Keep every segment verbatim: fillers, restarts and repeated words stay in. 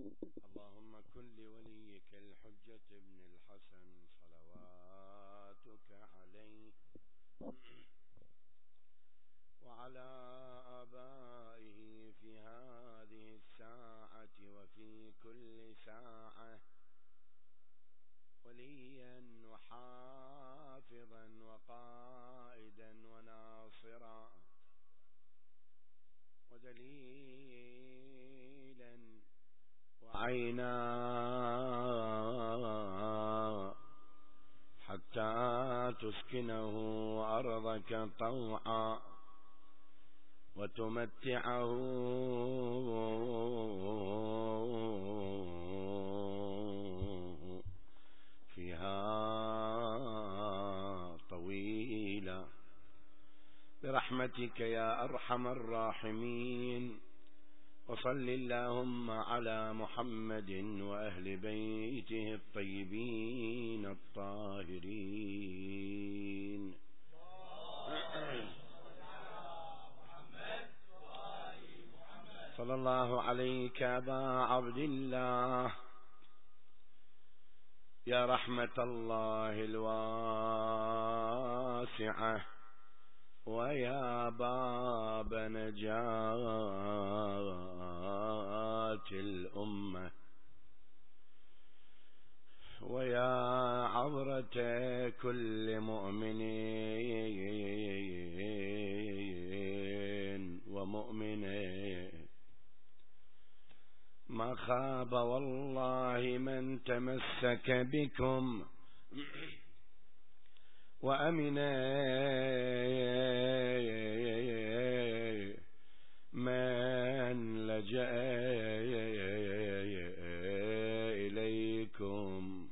اللهم كن لوليك الحجة ابن الحسن صلواتك عليه وعلى آبائه في هذه الساعة وفي كل ساعة وليا وحافظا وقائدا وناصرا ودليلا وعينا حتى تسكنه أرضك طوعا وتمتعه فيها طويلا برحمتك يا أرحم الراحمين. وصل اللهم على محمد وأهل بيته الطيبين الطاهرين. صلى الله عليك أبا عبد الله يا رحمة الله الواسعة ويا باب نجاة الأمة ويا عبرة كل مؤمن ومؤمنة ما خاب والله من تمسك بكم وأمن من لجأ إليكم.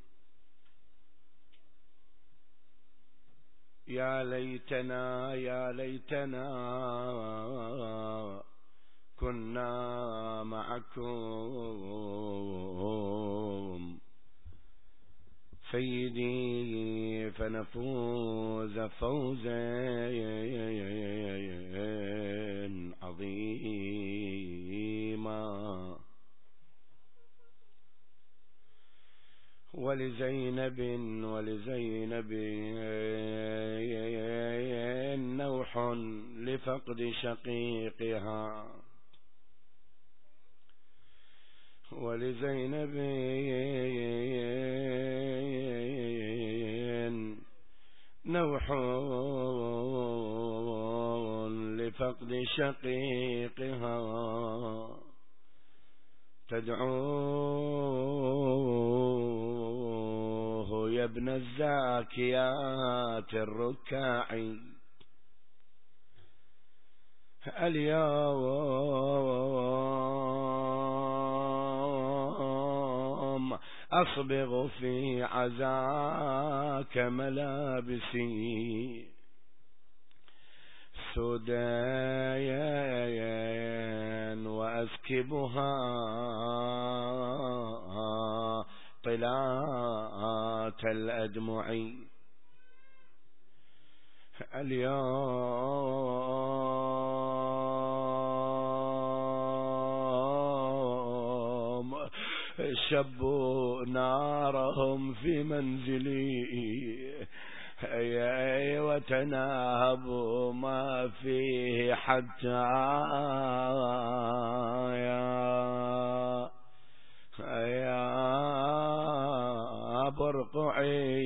يا ليتنا يا ليتنا كنا معكم سيدي فنفوز فوزا عظيما. ولزينب ولزينب نوح لفقد شقيقها ولزينب نوح لفقد شقيقها تدعوه يا ابن الزاكيات الركاعي اليوم أصبغ في عزاك ملابسي سدايا وأسكبها طلات الأدمع اليوم شبوا نارهم في منزلي وتناهبوا ما فيه حتى يا يا برقعي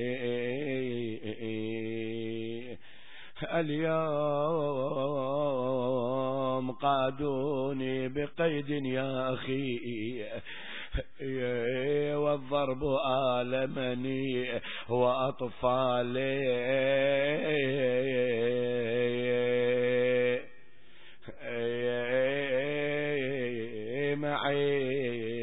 اليوم قادوني بقيد يا أخي والضرب آلمني وأطفالي معي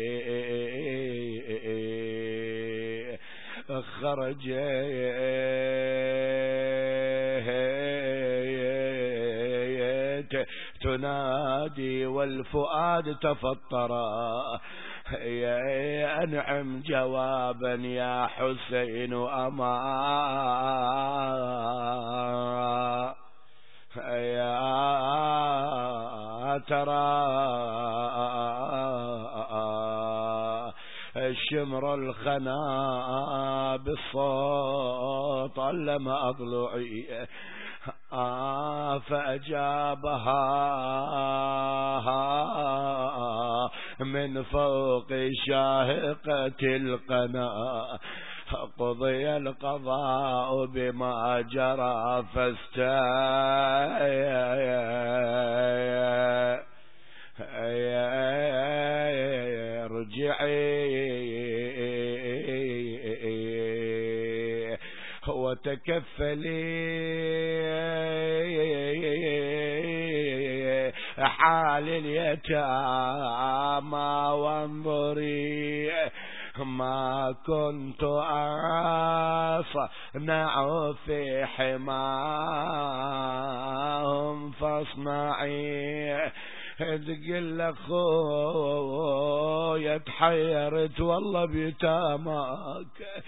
خرجت تنادي والفؤاد تفطرا يا أنعم جوابا يا حسين أما يا ترى شمر الخنا بالصوت علم أضلعي آه فأجابها من فوق شاهقة القنا قضي القضاء بما جرى فاسترجعي وتكفلي حال اليتامى وانظري ما كنت أصنع في حماهم فاصنعي. تقول أخويا تحيرت والله بيتامك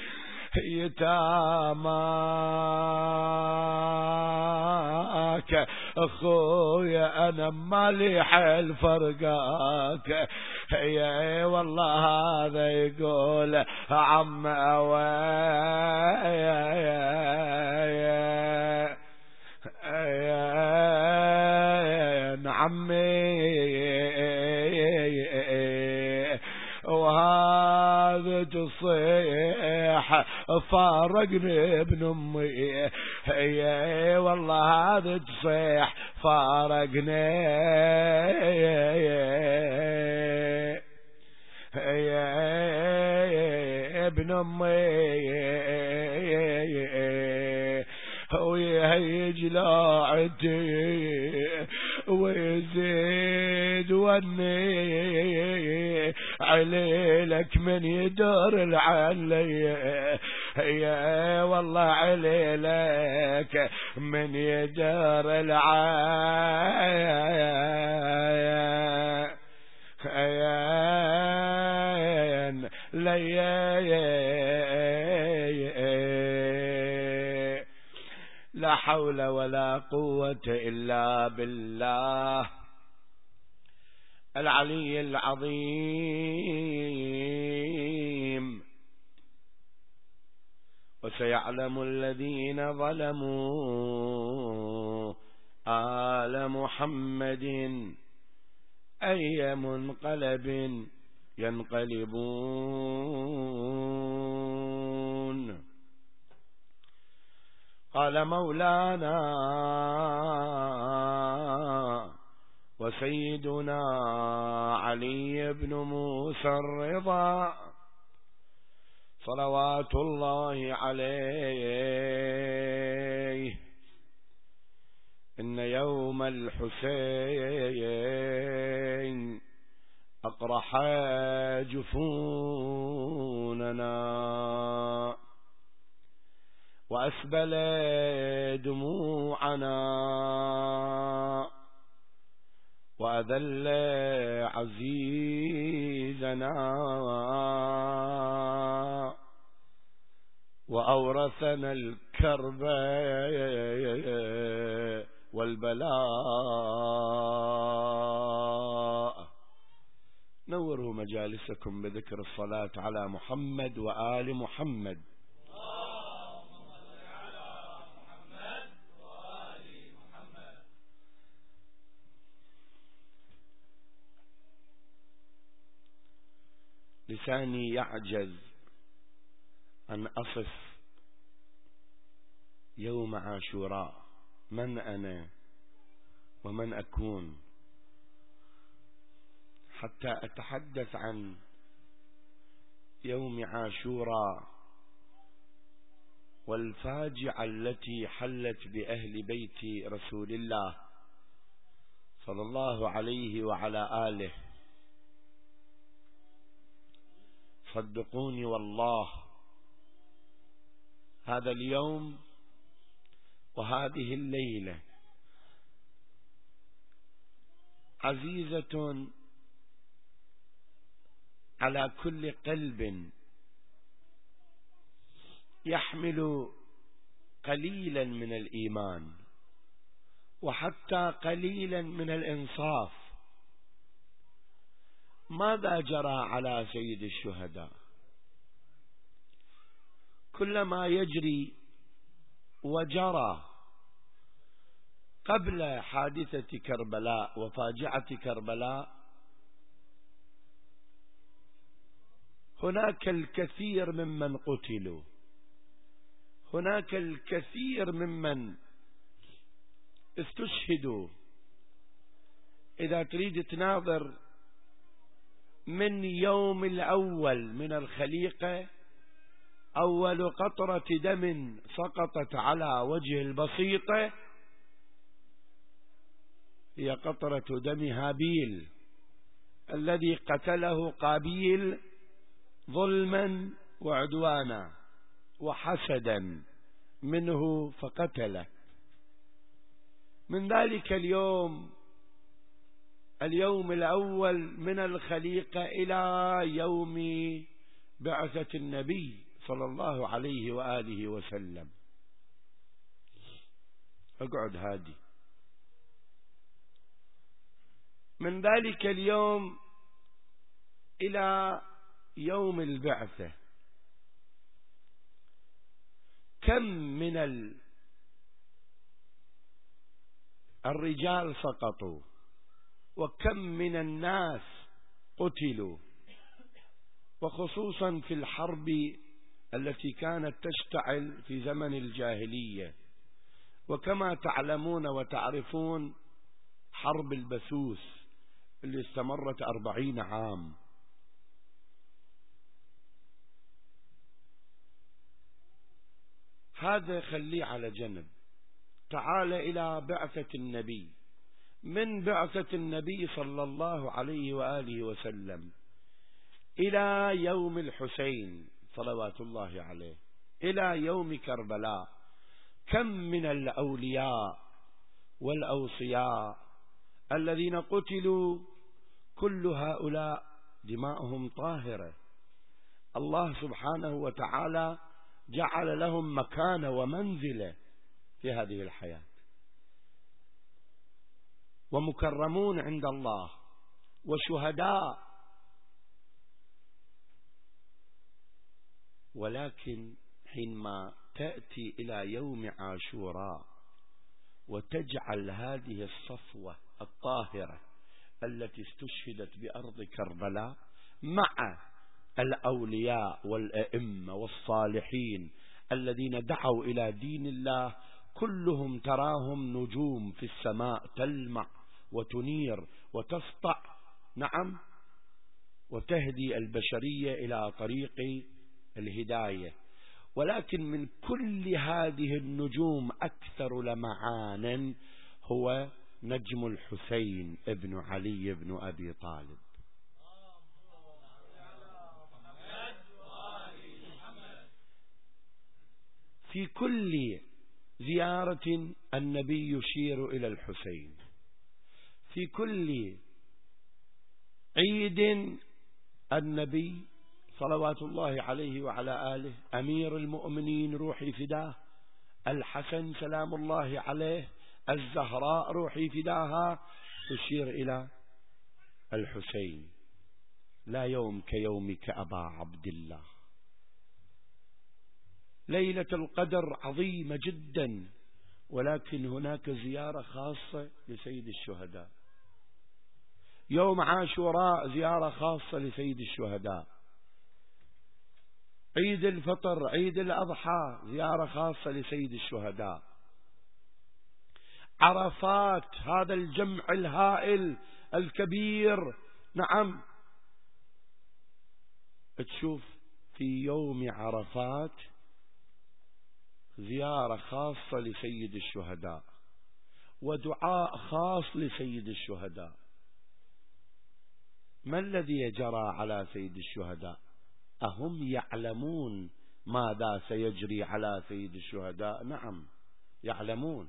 يتاماك أخويا أنا مالي حيل فرقاك يا والله هذا يقول عم أوي عمي وهذا تصيح فارقني ابن امي يا والله هذا تصيح فارقني يا ابن امي ويهيج لاعتي ويزيد وني عليلك من يدور العلي يا والله عليلك من يدور العين لا حول ولا قوة إلا بالله العلي العظيم. وسيعلم الذين ظلموا آل محمد أي منقلب ينقلبون. قال مولانا وسيدنا علي بن موسى الرضا صلوات الله عليه إن يوم الحسين أقرح جفوننا وأسبل دموعنا وأذل عزيزنا وأورثنا الكرب والبلاء. نوروا مجالسكم بذكر الصلاة على محمد وآل محمد. لساني يعجز أن أصف يوم عاشوراء من أنا ومن أكون حتى أتحدث عن يوم عاشوراء والفاجعة التي حلت بأهل بيت رسول الله صلى الله عليه وعلى آله. صدقوني والله هذا اليوم وهذه الليلة عزيزة على كل قلب يحمل قليلا من الإيمان وحتى قليلا من الإنصاف. ماذا جرى على سيد الشهداء؟ كل ما يجري وجرى قبل حادثة كربلاء وفاجعة كربلاء، هناك الكثير ممن قتلوا، هناك الكثير ممن استشهدوا. إذا تريد تناظر من يوم الأول من الخليقة، أول قطرة دم سقطت على وجه البسيطة هي قطرة دم هابيل الذي قتله قابيل ظلما وعدوانا وحسدا منه فقتله. من ذلك اليوم، اليوم الأول من الخليقة، إلى يوم بعثة النبي صلى الله عليه وآله وسلم. اقعد هادي. من ذلك اليوم إلى يوم البعثة كم من الرجال سقطوا، وكم من الناس قتلوا، وخصوصا في الحرب التي كانت تشتعل في زمن الجاهلية. وكما تعلمون وتعرفون حرب البثوث اللي استمرت أربعين عام. هذا خليه على جنب. تعال إلى بعثة النبي. من بعثة النبي صلى الله عليه وآله وسلم إلى يوم الحسين صلوات الله عليه، إلى يوم كربلاء، كم من الأولياء والأوصياء الذين قتلوا، كل هؤلاء دماؤهم طاهرة. الله سبحانه وتعالى جعل لهم مكانة ومنزلة في هذه الحياة، ومكرمون عند الله وشهداء. ولكن حينما تأتي إلى يوم عاشوراء وتجعل هذه الصفوة الطاهرة التي استشهدت بأرض كربلاء مع الأولياء والأئمة والصالحين الذين دعوا إلى دين الله، كلهم تراهم نجوم في السماء تلمع وتنير وتسطع، نعم، وتهدي البشرية إلى طريق الهداية. ولكن من كل هذه النجوم أكثر لمعانا هو نجم الحسين ابن علي بن أبي طالب. في كل زيارة النبي يشير إلى الحسين، في كل عيد النبي صلوات الله عليه وعلى آله، أمير المؤمنين روحي فداه، الحسن سلام الله عليه، الزهراء روحي فداها، تشير إلى الحسين. لا يوم كيومك أبا عبد الله. ليلة القدر عظيمة جدا، ولكن هناك زيارة خاصة لسيد الشهداء. يوم عاشوراء زيارة خاصة لسيد الشهداء. عيد الفطر، عيد الأضحى، زيارة خاصة لسيد الشهداء. عرفات، هذا الجمع الهائل الكبير، نعم، تشوف في يوم عرفات زيارة خاصة لسيد الشهداء ودعاء خاص لسيد الشهداء. ما الذي جرى على سيد الشهداء؟ أهم يعلمون ماذا سيجري على سيد الشهداء؟ نعم يعلمون،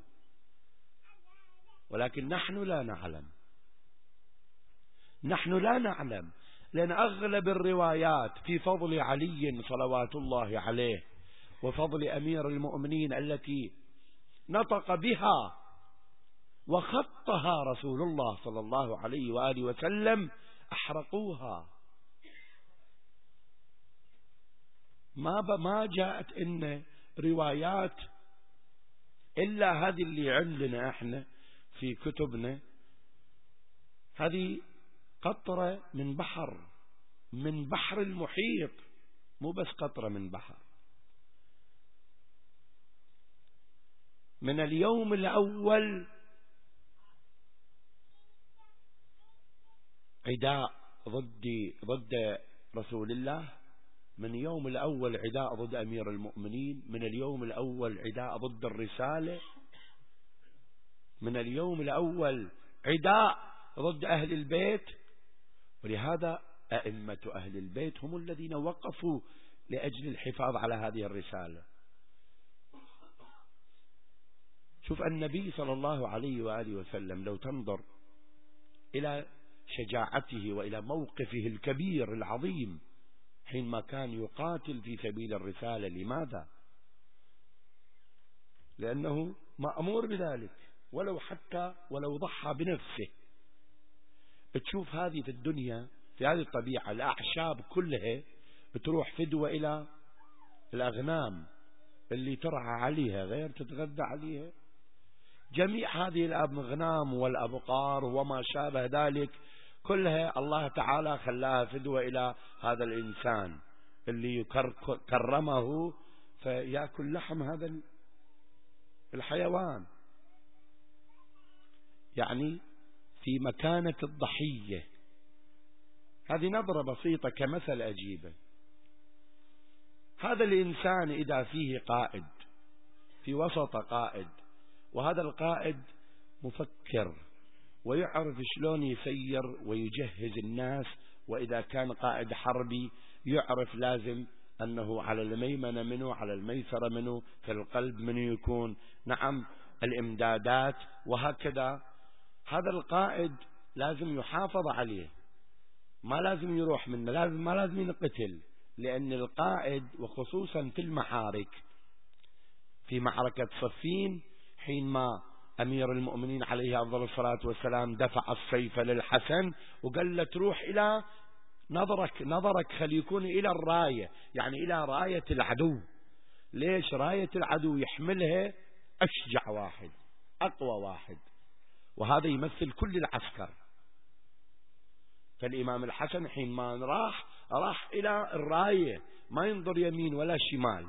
ولكن نحن لا نعلم. نحن لا نعلم لأن أغلب الروايات في فضل علي صلوات الله عليه وفضل أمير المؤمنين التي نطق بها وخطها رسول الله صلى الله عليه وآله وسلم أحرقوها. ما ما جاءت إن روايات إلا هذه اللي عندنا احنا في كتبنا، هذه قطرة من بحر، من بحر المحيط، مو بس قطرة من بحر. من اليوم الأول عداء ضد ضد رسول الله، من يوم الأول عداء ضد أمير المؤمنين، من اليوم الأول عداء ضد الرسالة، من اليوم الأول عداء ضد أهل البيت. ولهذا أئمة أهل البيت هم الذين وقفوا لأجل الحفاظ على هذه الرسالة. شوف النبي صلى الله عليه وآله وسلم لو تنظر إلى شجاعته وإلى موقفه الكبير العظيم حينما كان يقاتل في سبيل الرسالة. لماذا؟ لأنه مأمور بذلك، ولو حتى ولو ضحى بنفسه. تشوف هذه في الدنيا، في هذه الطبيعة، الأعشاب كلها بتروح فدوة إلى الأغنام اللي ترعى عليها غير تتغذى عليها. جميع هذه الأغنام والأبقار وما شابه ذلك كلها الله تعالى خلاها فدوة إلى هذا الإنسان اللي كرمه فيأكل لحم هذا الحيوان. يعني في مكانة الضحية. هذه نظرة بسيطة كمثل أجيبه. هذا الإنسان إذا فيه قائد، في وسط قائد، وهذا القائد مفكر ويعرف شلون يسير ويجهز الناس، وإذا كان قائد حربي يعرف لازم أنه على الميمنة منه، على الميسرة منه، في القلب منه يكون، نعم، الإمدادات وهكذا. هذا القائد لازم يحافظ عليه، ما لازم يروح منه، لازم ما لازم ينقتل. لأن القائد وخصوصا في المحارك، في معركة صفين حينما أمير المؤمنين عليه أفضل الصلاة والسلام دفع السيف للحسن وقال له تروح إلى نظرك نظرك خلي يكون إلى الراية، يعني إلى راية العدو. ليش؟ راية العدو يحملها أشجع واحد، أقوى واحد، وهذا يمثل كل العسكر. فالإمام الحسن حينما راح راح إلى الراية، ما ينظر يمين ولا شمال،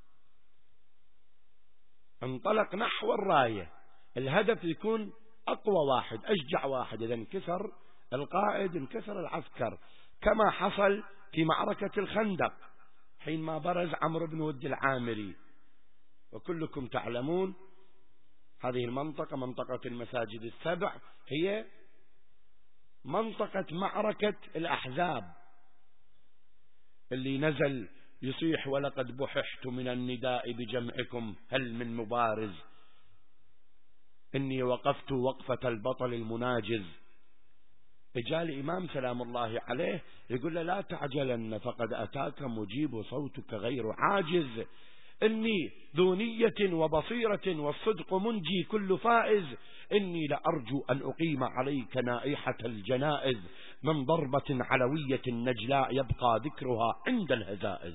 انطلق نحو الراية. الهدف يكون أقوى واحد، أشجع واحد. إذا انكسر القائد انكسر العسكر، كما حصل في معركة الخندق حينما برز عمرو بن ود العامري. وكلكم تعلمون هذه المنطقة، منطقة المساجد السبع، هي منطقة معركة الأحزاب، اللي نزل يصيح ولقد بححت من النداء بجمعكم هل من مبارز، إني وقفت وقفة البطل المناجز. إجا الإمام سلام الله عليه يقول له لا تعجلن فقد أتاك مجيب صوتك غير عاجز، إني ذو نية وبصيرة والصدق منجي كل فائز، إني لأرجو أن أقيم عليك نائحة الجنائز من ضربة علوية نجلاء يبقى ذكرها عند الهزائز.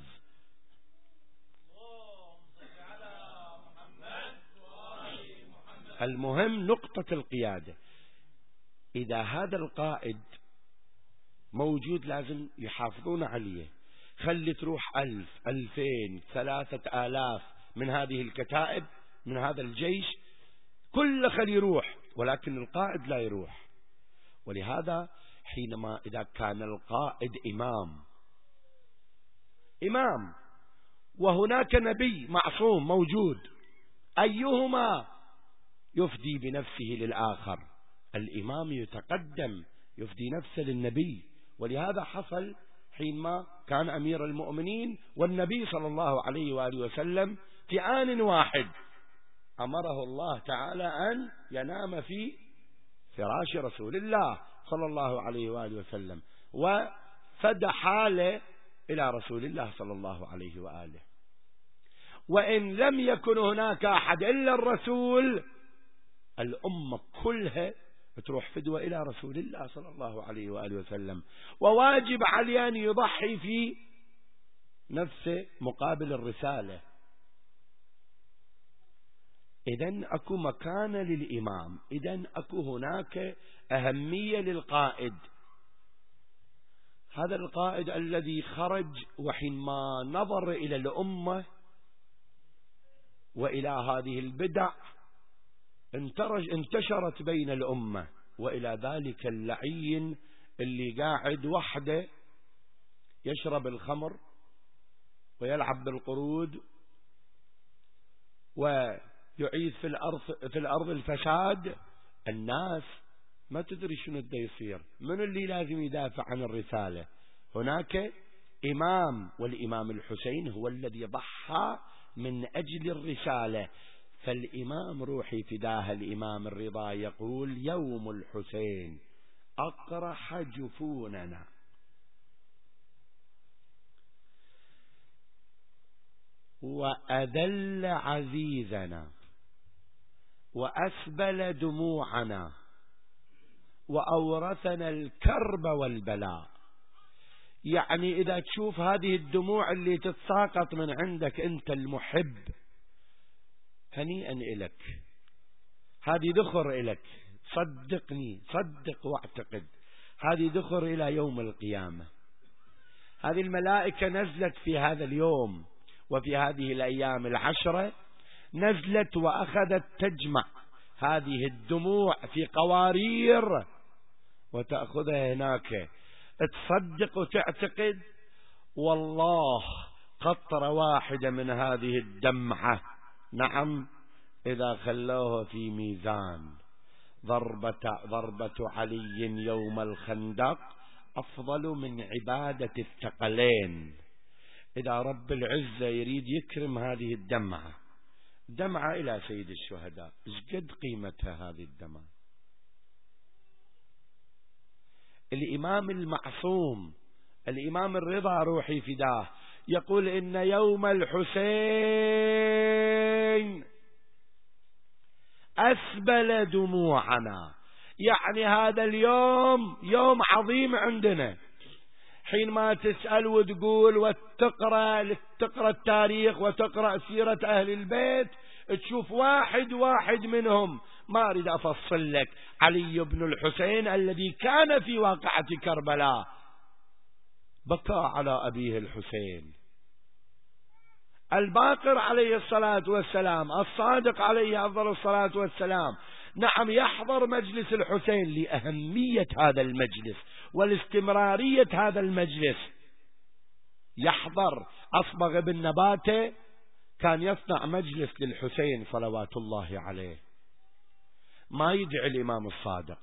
المهم نقطة القيادة. إذا هذا القائد موجود لازم يحافظون عليه. خلي تروح ألف، ألفين، ثلاثة آلاف من هذه الكتائب، من هذا الجيش، كل خلي يروح، ولكن القائد لا يروح. ولهذا حينما إذا كان القائد إمام إمام وهناك نبي معصوم موجود، أيهما يفدي بنفسه للآخر؟ الإمام يتقدم يفدي نفسه للنبي. ولهذا حصل حينما كان أمير المؤمنين والنبي صلى الله عليه وآله وسلم في آن واحد، أمره الله تعالى أن ينام في فراش رسول الله صلى الله عليه وآله وسلم، وفد حاله إلى رسول الله صلى الله عليه وآله. وإن لم يكن هناك أحد إلا الرسول، الأمة كلها تروح فدوة إلى رسول الله صلى الله عليه وآله وسلم. وواجب عليه أن يضحي في نفسه مقابل الرسالة. إذن أكو مكانة للإمام، إذن أكو هناك أهمية للقائد. هذا القائد الذي خرج وحينما نظر إلى الأمة وإلى هذه البدع انتشرت بين الأمة، وإلى ذلك اللعين اللي قاعد وحده يشرب الخمر ويلعب بالقرود ويعيث في الأرض في الأرض الفساد، الناس ما تدري شنو بده يصير، من اللي لازم يدافع عن الرسالة؟ هناك إمام، والإمام الحسين هو الذي ضحى من أجل الرسالة. فالإمام روحي فداه الإمام الرضا يقول: يوم الحسين أقرح جفوننا وأذل عزيزنا وأسبل دموعنا وأورثنا الكرب والبلاء. يعني إذا تشوف هذه الدموع اللي تتساقط من عندك أنت المحب، هنيئا إلك، هذه ذخر إلك، صدقني صدق واعتقد، هذه ذخر إلى يوم القيامة. هذه الملائكة نزلت في هذا اليوم وفي هذه الأيام العشرة، نزلت وأخذت تجمع هذه الدموع في قوارير وتأخذها هناك. تصدق وتعتقد والله قطرة واحدة من هذه الدمعة، نعم، إذا خلوها في ميزان ضربة, ضربة علي يوم الخندق أفضل من عبادة الثقلين. إذا رب العزة يريد يكرم هذه الدمعة، دمعة إلى سيد الشهداء، إيش قد قيمتها هذه الدمعة؟ الإمام المعصوم الإمام الرضا روحي فداه يقول: إن يوم الحسين أسبل دموعنا. يعني هذا اليوم يوم عظيم عندنا. حينما تسأل وتقول وتقرأ تقرأ التاريخ وتقرأ سيرة أهل البيت، تشوف واحد واحد منهم. ما أريد أفصل لك علي بن الحسين الذي كان في واقعة كربلاء بكى على أبيه الحسين، الباقر عليه الصلاة والسلام، الصادق عليه أفضل الصلاة والسلام، نعم، يحضر مجلس الحسين لأهمية هذا المجلس والاستمرارية هذا المجلس. يحضر. أصبغ بن نباتة كان يصنع مجلس للحسين صلوات الله عليه، ما يدعي الإمام الصادق.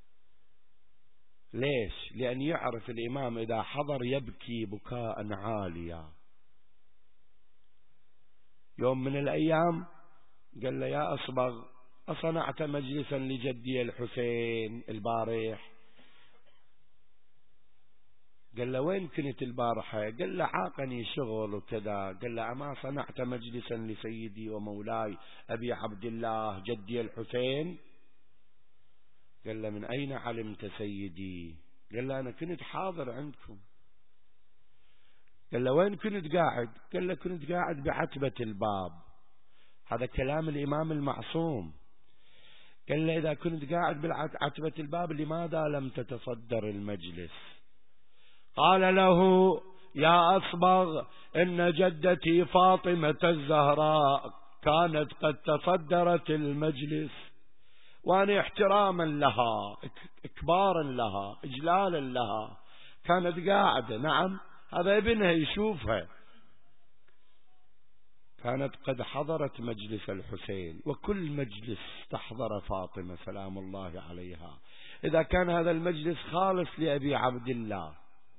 ليش؟ لأن يعرف الإمام إذا حضر يبكي بكاء عاليا. يوم من الأيام قال له: يا أصبغ، أصنعت مجلسا لجدي الحسين البارح؟ قال له: وين كنت البارحة؟ قال له: عاقني شغل وكذا. قال له: أما صنعت مجلسا لسيدي ومولاي أبي عبد الله جدي الحسين؟ قال له: من أين علمت سيدي؟ قال له: أنا كنت حاضر عندكم. قال له: وين كنت قاعد؟ قال له: كنت قاعد بعتبة الباب. هذا كلام الإمام المعصوم. قال له: إذا كنت قاعد بعتبة الباب لماذا لم تتصدر المجلس؟ قال له: يا أصبغ، إن جدتي فاطمة الزهراء كانت قد تصدرت المجلس، وأنا احتراما لها، إكبارا لها، إجلالا لها، كانت قاعدة. نعم، هذا ابنها يشوفها، كانت قد حضرت مجلس الحسين، وكل مجلس تحضر فاطمة سلام الله عليها. إذا كان هذا المجلس خالص لأبي عبد الله،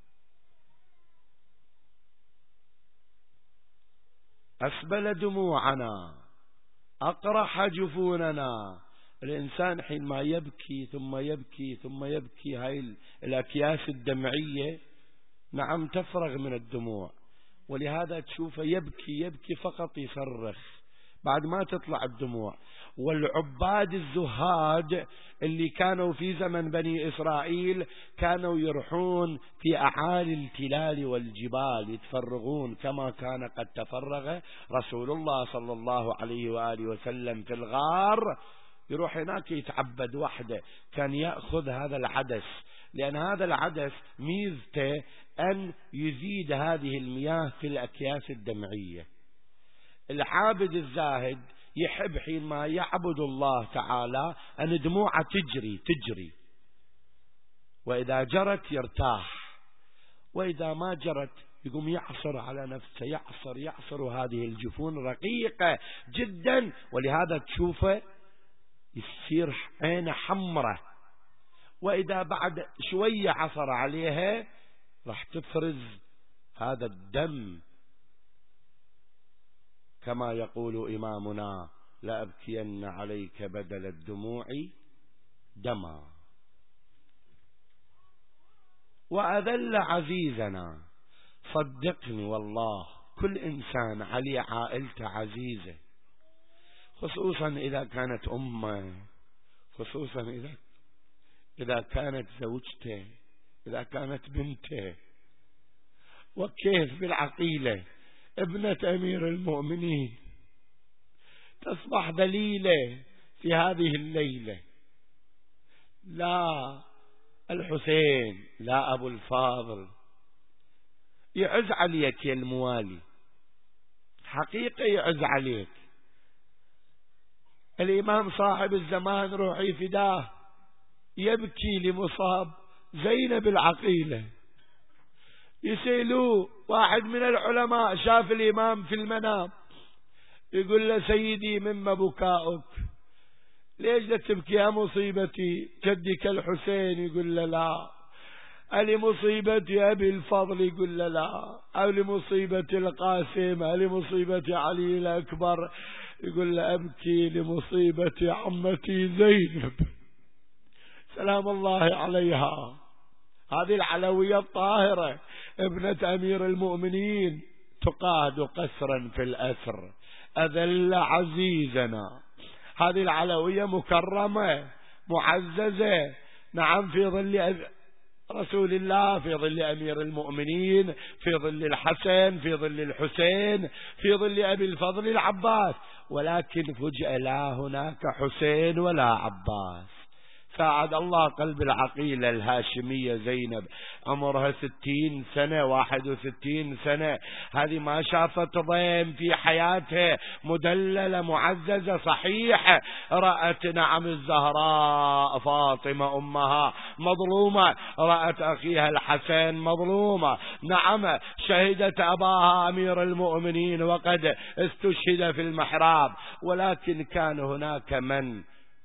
أسبل دموعنا أقرح جفوننا. الإنسان حينما يبكي ثم يبكي ثم يبكي، هاي الأكياس الدمعية نعم تفرغ من الدموع، ولهذا تشوفه يبكي يبكي فقط يصرخ، بعد ما تطلع الدموع. والعباد الزهاد اللي كانوا في زمن بني إسرائيل كانوا يروحون في أعالي التلال والجبال يتفرغون كما كان قد تفرغ رسول الله صلى الله عليه وآله وسلم في الغار، يروح هناك يتعبد وحده. كان يأخذ هذا العدس، لأن هذا العدس ميزته أن يزيد هذه المياه في الأكياس الدمعية. العابد الزاهد يحب حينما يعبد الله تعالى أن دموعه تجري تجري، وإذا جرت يرتاح، وإذا ما جرت يقوم يعصر على نفسه، يعصر يعصر، وهذه الجفون رقيقة جدا، ولهذا تشوفه يصير عينه حمرة، وإذا بعد شوية عصر عليها راح تفرز هذا الدم، كما يقول إمامنا: لأبكين عليك بدل الدموع دما. وأذل عزيزنا، صدقني والله كل إنسان علي عائلته عزيزة، خصوصا إذا كانت أمه، خصوصا إذا إذا كانت زوجته، إذا كانت بنته، وكيف بالعقيلة ابنة أمير المؤمنين تصبح ذليلة في هذه الليلة. لا الحسين، لا أبو الفاضل، يعز عليك يا الموالي، حقيقة يعز عليك. الإمام صاحب الزمان روحي فداه يبكي لمصاب زينب العقيلة. يسألوه واحد من العلماء شاف الإمام في المنام، يقول له: سيدي مما بكاؤك؟ ليش لا تبكي يا مصيبتي جدك الحسين؟ يقول له: لا. ألي مصيبتي أبي الفضل؟ يقول له: لا. ألي مصيبتي القاسم؟ ألي مصيبتي علي الأكبر؟ يقول له: أبكي لمصيبة عمتي زينب سلام الله عليها، هذه العلوية الطاهرة ابنة أمير المؤمنين تقاد قسرا في الأسر، أذل عزيزنا. هذه العلوية مكرمة معززة، نعم، في ظل رسول الله، في ظل أمير المؤمنين، في ظل الحسن، في ظل الحسين، في ظل أبي الفضل العباس. ولكن فجأة لا هناك حسين ولا عباس. ساعد الله قلب العقيلة الهاشمية زينب، عمرها ستين سنة، واحد وستين سنة، هذه ما شافت ضيم في حياتها، مدللة معززة صحيح. رأت نعم الزهراء فاطمة أمها مظلومة، رأت أخيها الحسن مظلومة، نعم شهدت أباها أمير المؤمنين وقد استشهد في المحراب. ولكن كان هناك من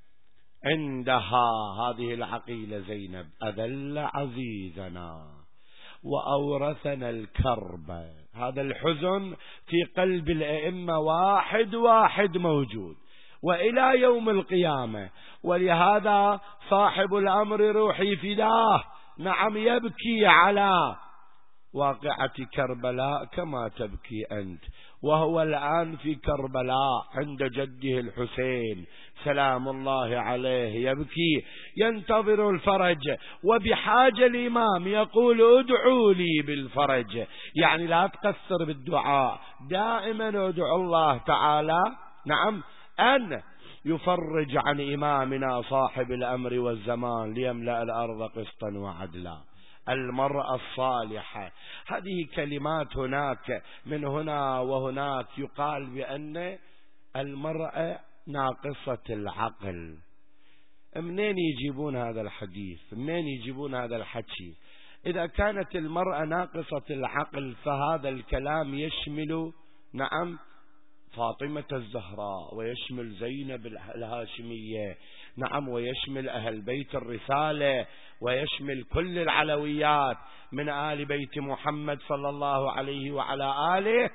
عندها هذه العقيلة زينب، أذل عزيزنا وأورثنا الكرب. هذا الحزن في قلب الأئمة واحد واحد موجود وإلى يوم القيامة. ولهذا صاحب الأمر روحي فداه، نعم، يبكي على واقعة كربلاء كما تبكي أنت، وهو الآن في كربلاء عند جده الحسين سلام الله عليه، يبكي ينتظر الفرج، وبحاجة الإمام يقول: ادعوا لي بالفرج، يعني لا تقصر بالدعاء، دائما ادعو الله تعالى، نعم، أن يفرج عن إمامنا صاحب الأمر والزمان ليملأ الأرض قسطا وعدلا. المرأة الصالحة، هذه كلمات هناك من هنا وهناك يقال بأن المرأة ناقصة العقل. منين يجيبون هذا الحديث؟ منين يجيبون هذا الحكي؟ إذا كانت المرأة ناقصة العقل فهذا الكلام يشمل، نعم، فاطمة الزهراء، ويشمل زينب الهاشمية، نعم، ويشمل أهل بيت الرسالة، ويشمل كل العلويات من آل بيت محمد صلى الله عليه وعلى آله.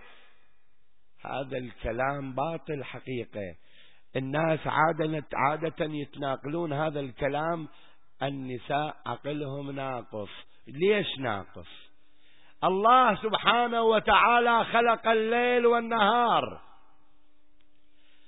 هذا الكلام باطل حقيقة. الناس عادة, عادة يتناقلون هذا الكلام. النساء عقلهم ناقص. ليش ناقص؟ الله سبحانه وتعالى خلق الليل والنهار،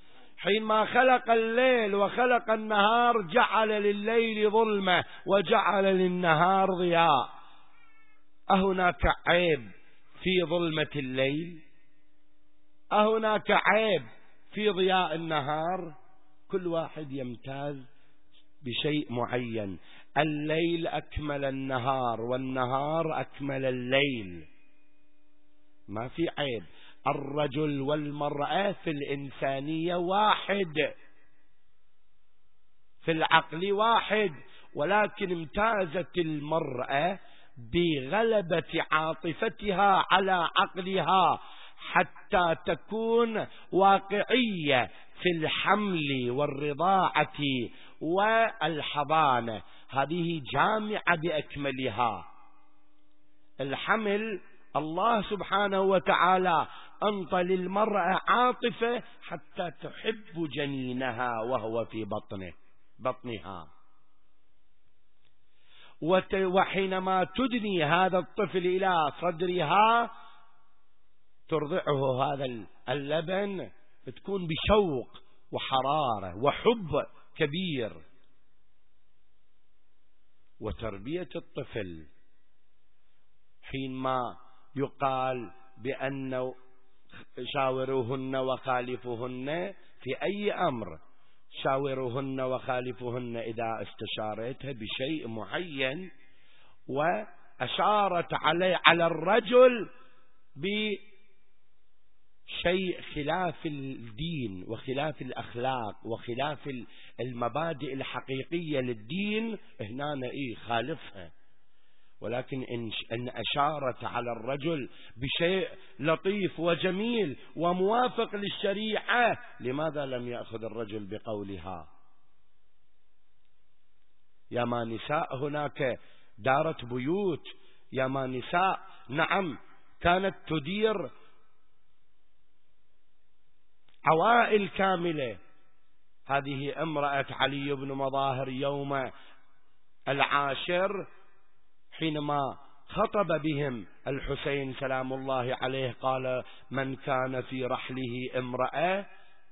حينما خلق الليل وخلق النهار جعل لليل ظلمة وجعل للنهار ضياء. أهناك عيب في ظلمة الليل؟ أهناك عيب في ضياء النهار؟ كل واحد يمتاز بشيء معين. الليل أكمل النهار والنهار أكمل الليل، ما في عيب. الرجل والمرأة في الإنسانية واحد، في العقل واحد، ولكن امتازت المرأة بغلبة عاطفتها على عقلها حتى تكون واقعية في الحمل والرضاعة والحضانة. هذه جامعة بأكملها. الحمل الله سبحانه وتعالى أنطى للمرأة عاطفة حتى تحب جنينها وهو في بطنه بطنها، وحينما تدني هذا الطفل إلى صدرها ترضعه هذا اللبن تكون بشوق وحرارة وحب كبير. وتربية الطفل حينما يقال بأن شاوروهن وخالفوهن في أي أمر، شاوروهن وخالفوهن إذا استشارتها بشيء معين، وأشارت عليه على الرجل بشيء خلاف الدين وخلاف الأخلاق وخلاف المبادئ الحقيقية للدين، هنا إيه خالفها. ولكن إن أشارت على الرجل بشيء لطيف وجميل وموافق للشريعة، لماذا لم يأخذ الرجل بقولها؟ يا ما نساء هناك دارت بيوت، يا ما نساء نعم كانت تدير عوائل كاملة. هذه امرأة علي بن مظاهر يوم العاشر حينما خطب بهم الحسين سلام الله عليه قال: من كان في رحله امرأة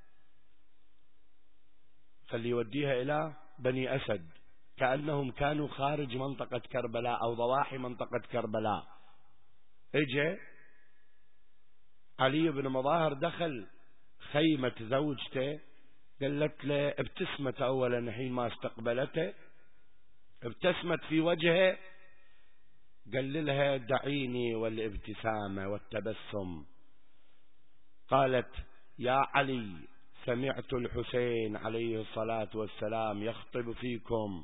فليوديها إلى بني أسد، كأنهم كانوا خارج منطقة كربلاء أو ضواحي منطقة كربلاء. اجى علي بن مظاهر دخل خيمة زوجته، قالت له ابتسمت أولا حين ما استقبلته، ابتسمت في وجهه، قال لها دعيني والابتسامة والتبسم. قالت: يا علي، سمعت الحسين عليه الصلاة والسلام يخطب فيكم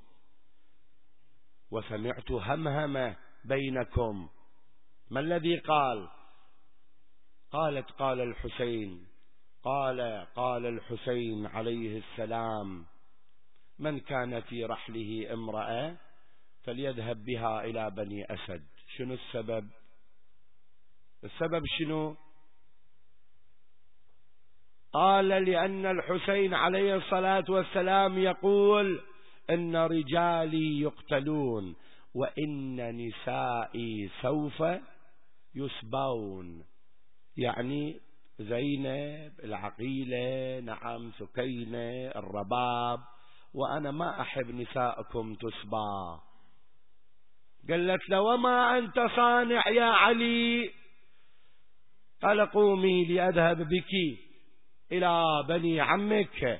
وسمعت همهمة بينكم، ما الذي قال؟ قالت: قال الحسين قال قال الحسين عليه السلام: من كان في رحله امرأة فليذهب بها إلى بني أسد. شنو السبب؟ السبب شنو؟ قال: لأن الحسين عليه الصلاة والسلام يقول: إن رجالي يقتلون وإن نسائي سوف يسبون. يعني زينب، العقيلة، نعم سكينة، الرباب، وأنا ما أحب نسائكم تسبى. قالت له: وما أنت صانع يا علي؟ قال: قومي لأذهب بك إلى بني عمك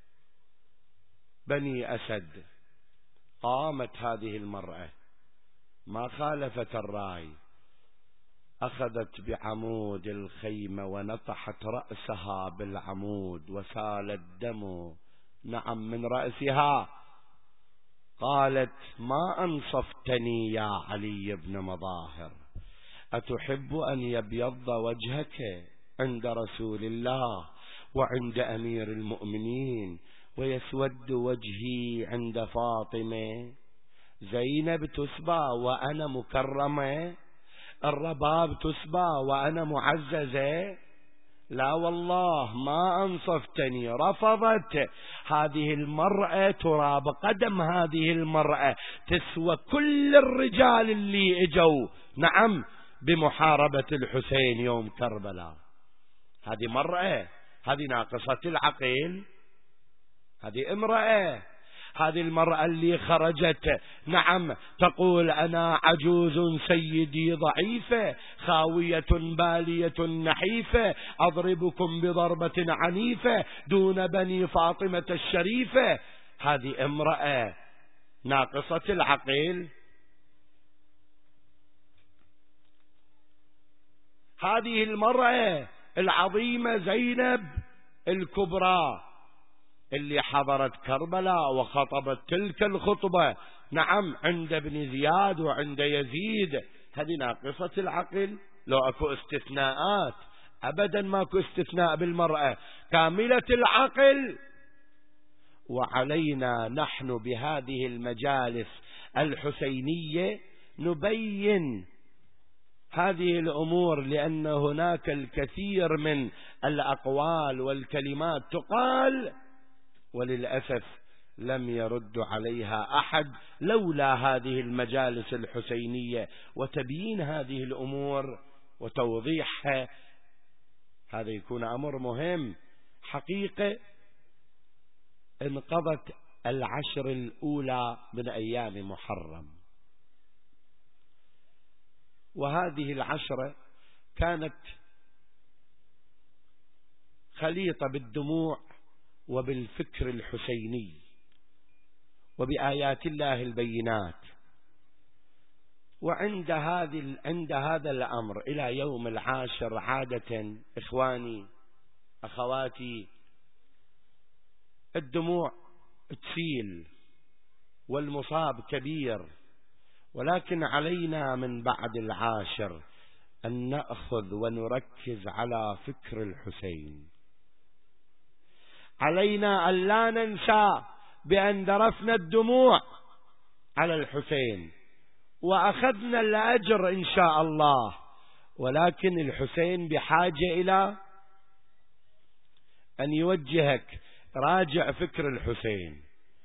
بني أسد. قامت هذه المرأة ما خالفت الرأي، أخذت بعمود الخيمة ونطحت رأسها بالعمود وسال الدم نعم من رأسها. قالت: ما أنصفتني يا علي بن مظاهر؟ أتحب أن يبيض وجهك عند رسول الله وعند أمير المؤمنين ويسود وجهي عند فاطمة؟ زينب تسبى وأنا مكرمة، الرباب تسبى وأنا معززة؟ لا والله ما أنصفتني. رفضت. هذه المرأة تراب قدم هذه المرأة تسوى كل الرجال اللي اجوا نعم بمحاربة الحسين يوم كربلاء. هذه مرأة، هذه ناقصة العقل، هذه امرأة. هذه المرأة اللي خرجت نعم تقول أنا عجوز سيدي ضعيفة خاوية بالية نحيفة أضربكم بضربة عنيفة دون بني فاطمة الشريفة، هذه امرأة ناقصة العقل. هذه المرأة العظيمة زينب الكبرى اللي حضرت كربلاء وخطبت تلك الخطبة نعم عند ابن زياد وعند يزيد، هذه ناقصة العقل. لو اكو استثناءات ابدا ماكو استثناء بالمرأة كاملة العقل. وعلينا نحن بهذه المجالس الحسينية نبين هذه الأمور، لأن هناك الكثير من الأقوال والكلمات تقال وللأسف لم يرد عليها أحد لولا هذه المجالس الحسينية وتبيين هذه الأمور وتوضيحها. هذا يكون أمر مهم. حقيقة انقضت العشر الأولى من أيام محرم، وهذه العشرة كانت خليطة بالدموع وبالفكر الحسيني وبآيات الله البينات. وعند هذه عند هذا الأمر إلى يوم العاشر عادة إخواني أخواتي الدموع تسيل والمصاب كبير، ولكن علينا من بعد العاشر أن نأخذ ونركز على فكر الحسين. علينا أن لا ننسى بأن ذرفنا الدموع على الحسين وأخذنا الأجر إن شاء الله، ولكن الحسين بحاجة إلى أن يوجهك راجع فكر الحسين،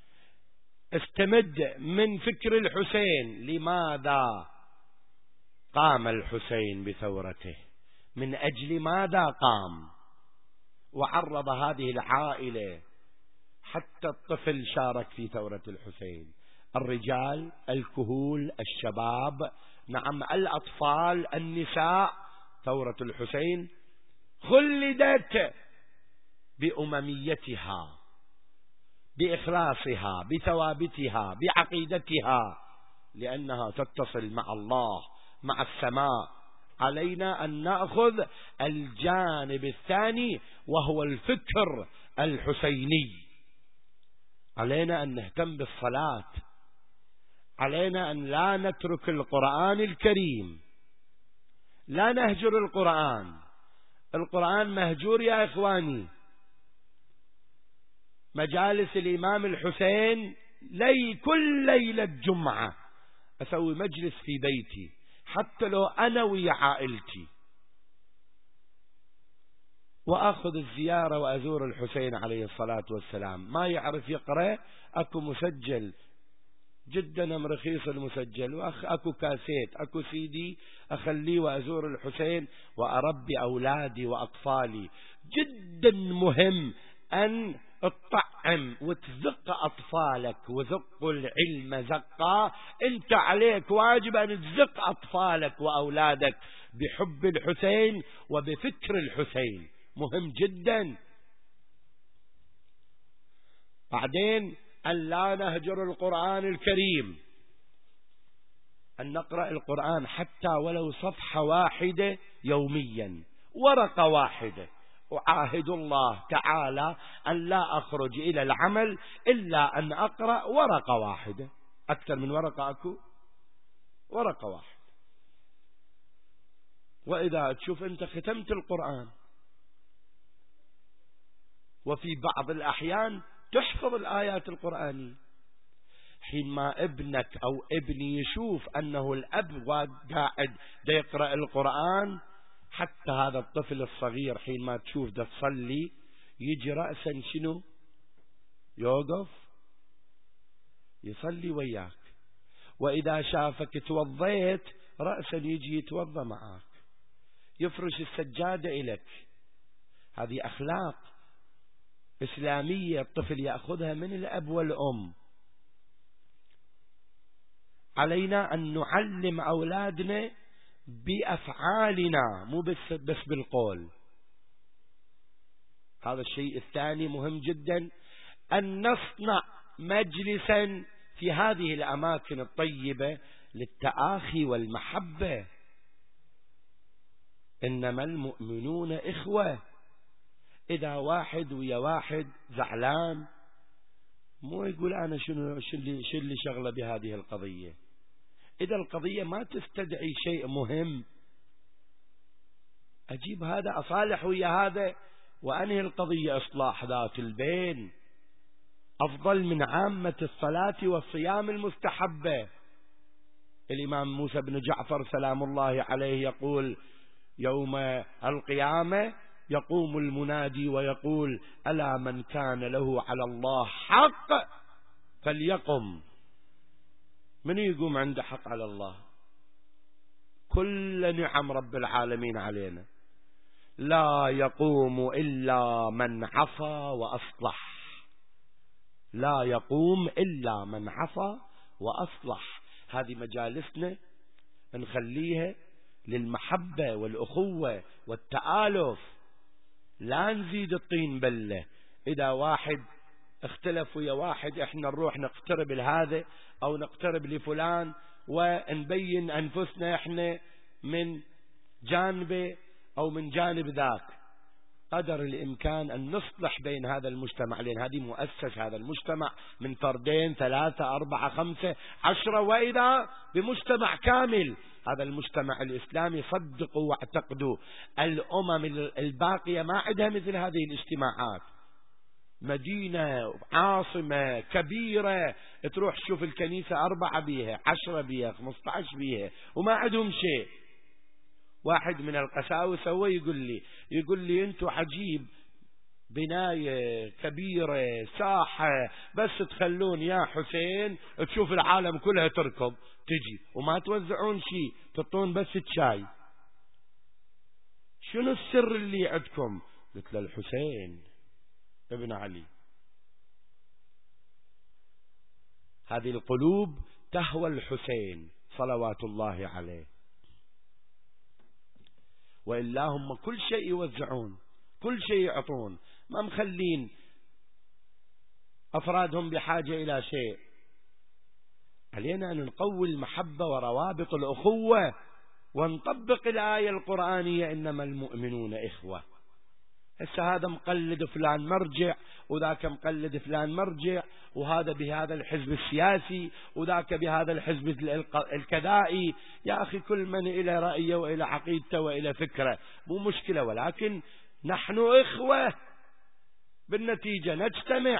استمد من فكر الحسين. لماذا قام الحسين بثورته؟ من أجل ماذا قام؟ وعرض هذه العائلة حتى الطفل شارك في ثورة الحسين، الرجال الكهول الشباب نعم الأطفال النساء. ثورة الحسين خلدت بأمميتها بإخلاصها بثوابتها بعقيدتها، لأنها تتصل مع الله مع السماء. علينا أن نأخذ الجانب الثاني وهو الفكر الحسيني. علينا أن نهتم بالصلاة، علينا أن لا نترك القرآن الكريم، لا نهجر القرآن. القرآن مهجور يا إخواني. مجالس الإمام الحسين لي كل ليلة جمعة أسوي مجلس في بيتي حتى لو أنا ويا عائلتي، وأخذ الزيارة وأزور الحسين عليه الصلاة والسلام. ما يعرف يقرأ أكو مسجل جدا رخيص المسجل، وأكو كاسيت أكو سيدي أخليه وأزور الحسين وأربي أولادي وأطفالي. جدا مهم أن تطعم وتزق أطفالك، وزقوا العلم زقا. أنت عليك واجب أن تزق أطفالك وأولادك بحب الحسين وبفكر الحسين، مهم جدا. بعدين أن لا نهجر القرآن الكريم، أن نقرأ القرآن حتى ولو صفحة واحدة يوميا، ورقة واحدة. أعاهد الله تعالى أن لا أخرج إلى العمل إلا أن أقرأ ورقة واحدة. أكثر من ورقة أكو؟ ورقة واحدة. وإذا تشوف أنت ختمت القرآن، وفي بعض الأحيان تحفظ الآيات القرآنية. حينما ابنك أو ابني يشوف أنه الأب قاعد يقرأ القرآن، حتى هذا الطفل الصغير حينما تشوف ده تصلي يجي رأسا شنو يوقف يصلي وياك، وإذا شافك توضيت رأسا يجي يتوضى معك، يفرش السجادة إليك. هذه أخلاق إسلامية الطفل يأخذها من الأب والأم. علينا أن نعلم أولادنا بأفعالنا مو بس, بس بالقول. هذا الشيء الثاني مهم جدا، أن نصنع مجلسا في هذه الأماكن الطيبة للتآخي والمحبة. إنما المؤمنون إخوة. إذا واحد ويا واحد زعلان مو يقول أنا شنو شو اللي شو اللي شغله بهذه القضية. إذا القضية ما تستدعي شيء مهم أجيب هذا أصالح ويا هذا وأنهي القضية. إصلاح ذات البين أفضل من عامة الصلاة والصيام المستحبة. الإمام موسى بن جعفر سلام الله عليه يقول يوم القيامة يقوم المنادي ويقول ألا من كان له على الله حق فليقم. من يقوم عنده حق على الله؟ كل نعم رب العالمين علينا. لا يقوم إلا من عصى وأصلح. لا يقوم إلا من عصى وأصلح. هذه مجالسنا نخليها للمحبة والأخوة والتآلف، لا نزيد الطين بلة. إذا واحد اختلف ويا واحد احنا نروح نقترب لهذا أو نقترب لفلان ونبين أنفسنا احنا من جانبه أو من جانب ذاك. قدر الإمكان أن نصلح بين هذا المجتمع، لأن هذه مؤسس هذا المجتمع من فردين ثلاثة أربعة خمسة عشرة وإذا بمجتمع كامل. هذا المجتمع الإسلامي صدقوا واعتقدوا الأمم الباقية ما عندها مثل هذه الاجتماعات. مدينة عاصمة كبيرة تروح تشوف الكنيسة أربعة بيها عشرة بيها خمسة عشر بيها وما عندهم شيء. واحد من القساوسة هو يقول لي يقول لي أنتوا عجيب، بناية كبيرة ساحة بس تخلون يا حسين تشوف العالم كلها تركض تجي وما توزعون شيء، تطون بس الشاي. شنو السر اللي عندكم؟ قلت له الحسين ابن علي. هذه القلوب تهوى الحسين صلوات الله عليه، وإلا هم كل شيء يوزعون كل شيء يعطون، ما مخلين أفرادهم بحاجة إلى شيء. علينا أن نقوي المحبة وروابط الأخوة ونطبق الآية القرآنية إنما المؤمنون إخوة. هسه هذا مقلد فلان مرجع وذاك مقلد فلان مرجع، وهذا بهذا الحزب السياسي وذاك بهذا الحزب الكذائي. يا أخي كل من إلى رأيه وإلى عقيدته وإلى فكرة مو مشكلة، ولكن نحن إخوة بالنتيجة نجتمع.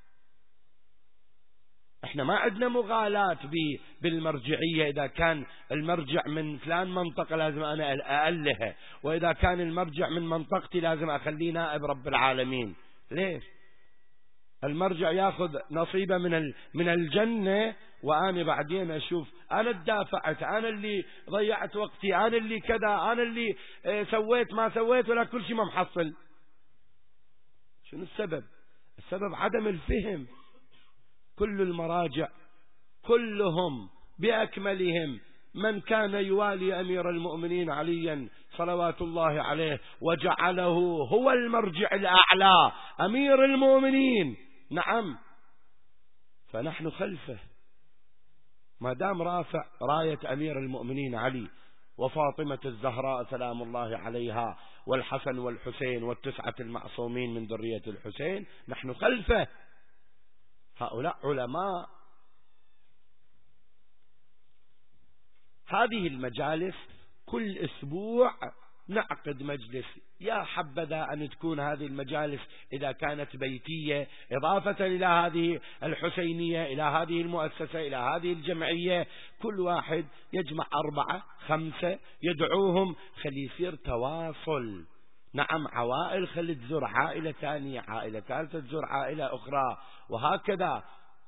احنا ما عندنا مغالاة بالمرجعية. إذا كان المرجع من فلان منطقة لازم أنا أألهه، وإذا كان المرجع من منطقتي لازم أخليه نائب رب العالمين. ليش؟ المرجع ياخذ نصيبه من من الجنة وأنا بعدين أشوف أنا اتدافعت، أنا اللي ضيعت وقتي، أنا اللي كذا، أنا اللي سويت ما سويت ولا كل شيء ما محصل. شنو السبب؟ السبب عدم الفهم. كل المراجع كلهم بأكملهم من كان يوالي أمير المؤمنين عليا صلوات الله عليه وجعله هو المرجع الأعلى أمير المؤمنين، نعم، فنحن خلفه ما دام رافع راية أمير المؤمنين علي وفاطمة الزهراء سلام الله عليها والحسن والحسين والتسعة المعصومين من ذرية الحسين، نحن خلفه. هؤلاء علماء. هذه المجالس كل أسبوع نعقد مجلس. يا حبذا أن تكون هذه المجالس إذا كانت بيتية إضافة إلى هذه الحسينية إلى هذه المؤسسة إلى هذه الجمعية، كل واحد يجمع أربعة خمسة يدعوهم، خلي يصير تواصل. نعم، عوائل خلي تزور عائلة ثانية، عائلة ثالثة تزور عائلة أخرى، وهكذا،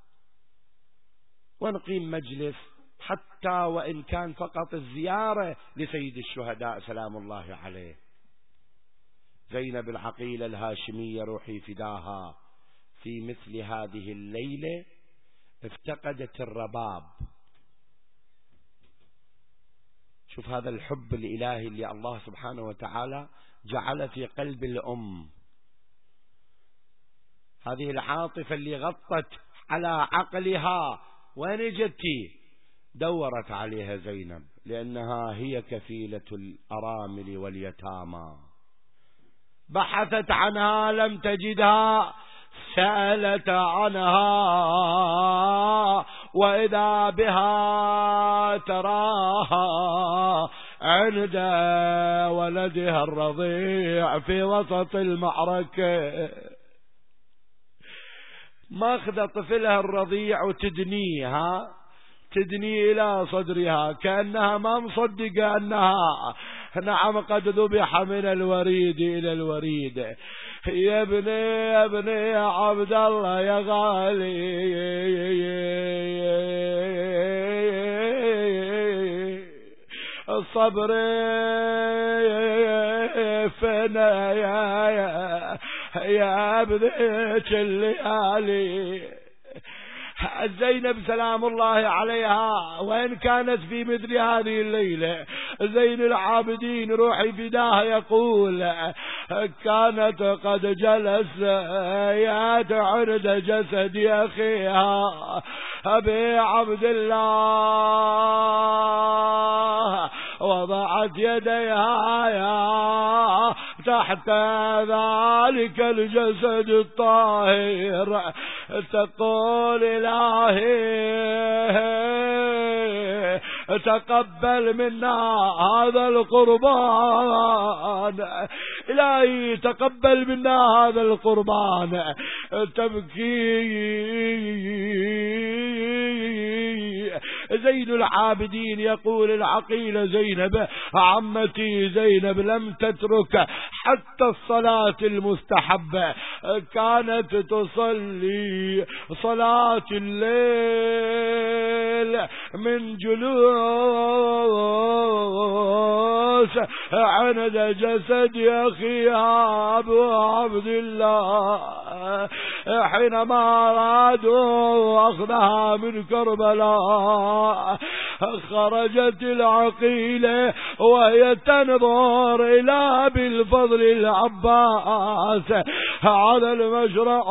ونقيم مجلس حتى وإن كان فقط الزيارة لسيد الشهداء سلام الله عليه. زينب العقيلة الهاشمية روحي فداها في مثل هذه الليلة افتقدت الرباب. شوف هذا الحب الإلهي اللي الله سبحانه وتعالى جعل في قلب الأم، هذه العاطفة اللي غطت على عقلها. وين جدتي؟ دورت عليها زينب، لأنها هي كفيلة الأرامل واليتامى. بحثت عنها لم تجدها، سألت عنها وإذا بها تراها عند ولدها الرضيع في وسط المعركة، ماخذ طفلها الرضيع وتدنيها تدني إلى صدرها كأنها ما مصدقة أنها نعم قد ذبح من الوريد إلى الوريد. يا ابني يا ابني يا عبد الله يا غالي، الصبر فينا يا يا يا ابنك الليالي. زينب سلام الله عليها وإن كانت في مثل هذه الليلة زين العابدين روحي فداها يقول كانت قد جلس يا عند جسد أخيها أبي عبد الله، وضعت يديها يا تحت ذلك الجسد الطاهر تقول إلهي تقبل منا هذا القربان، إلهي تقبل منا هذا القربان. تبكي زين العابدين يقول العقيلة زينب عمتي زينب لم تترك حتى الصلاة المستحبة، كانت تصلي صلاة الليل من جلوس عند جسد أخيها أبو عبد الله، حينما أرادوا أخذها من كربلاء خرجت العقيلة وهي تنظر إلى بالفضل العباس على المشرع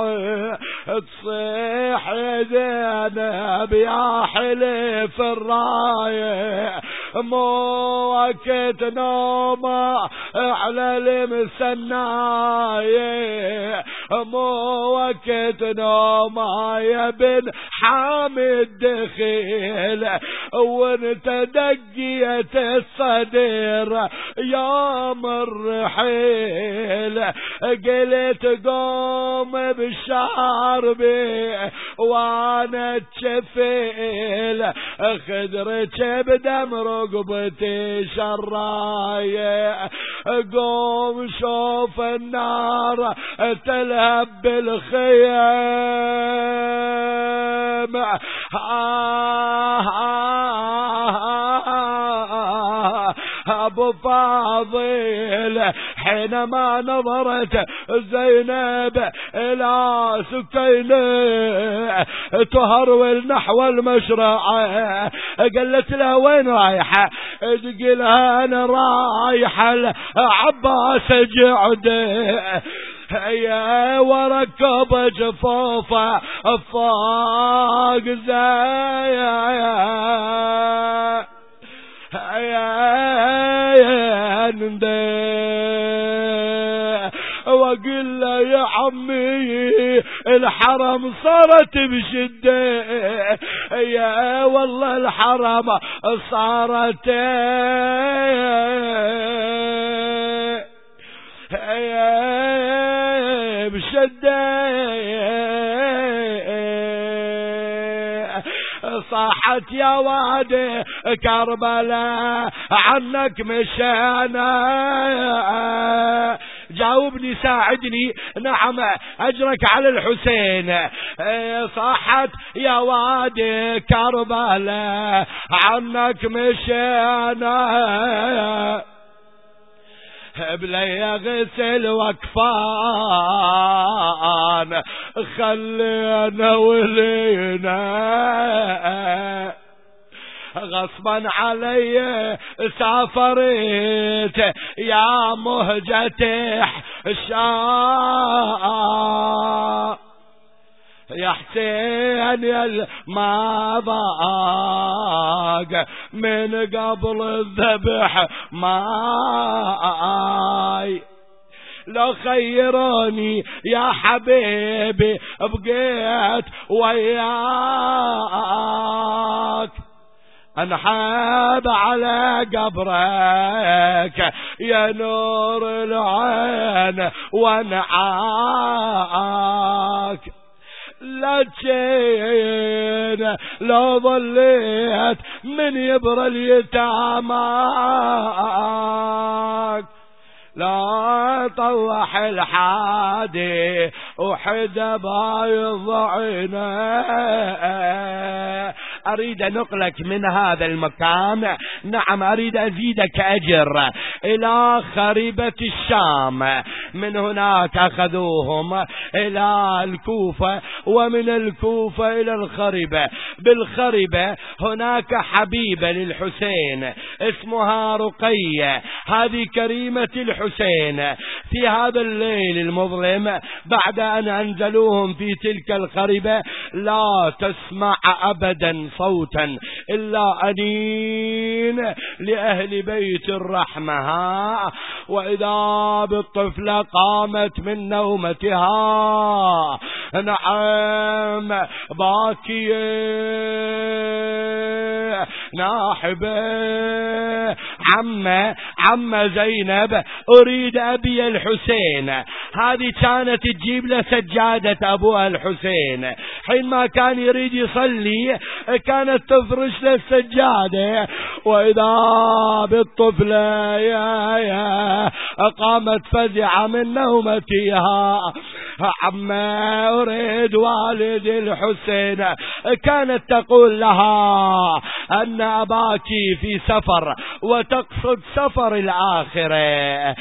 تصيح يا زينب يا حلف الراية مو وقت نوم على المسناية، مو وقت نوم يا بن حامد دخيل وانت دقيت الصدر يوم الرحيل، قلت قوم بالشاربي وانا تشفيل خدرك بدم رقبتي شرايه، قوم شوف النار تلهب بالخيام. أبو فاضل حينما نظرت زينب إلى سكينة تهرول نحو المشرع قالت لها وين رايحة؟ تقولها أنا رايحة العباس جعده يا وركب جفوفه فوق زايا وقل له يا عمي الحرم صارت بشدة، يا والله الحرم صارت بشدة. صاحت يا وادي كربلاء عنك مشانا، جاوبني ساعدني نعم أجرك على الحسين. صاحت يا وادي كربلاء عنك مشانا، بلي غسل وكفان خلينا ولينا غصبا علي سافرت يا مهجة حشام يا حسين يا ما ضاق من قبل الذبح ماي لو خيروني يا حبيبي بقيت وياك انحاب على قبرك يا نور العين وانعاك لكن لو ظليت من يبرى اليتاماك لا طوح الحادي وحدة بايض عينه. أريد نقلك من هذا المكان، نعم أريد أزيدك أجر، إلى خريبة الشام. من هناك أخذوهم إلى الكوفة، ومن الكوفة إلى الخريبة. بالخريبة هناك حبيبة للحسين اسمها رقية، هذه كريمة الحسين. في هذا الليل المظلم بعد أن أنزلوهم في تلك الخريبة لا تسمع أبدا صوتا إلا أنين لأهل بيت الرحمة. وإذا بالطفلة قامت من نومتها نعم باكية ناحبة عمة عمة زينب أريد أبي الحسين. هذه كانت تجيب له سجادة أبوها الحسين، حينما كان يريد يصلي كانت تفرش له السجادة. وإذا بالطفلة يا يا قامت فزعة من نومتها عما أريد والد الحسين. كانت تقول لها أن أباك في سفر، وتقصد سفر الآخرة.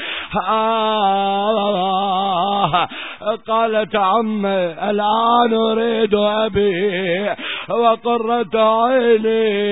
آه قالت عم الآن أريد أبي وقرة عيني.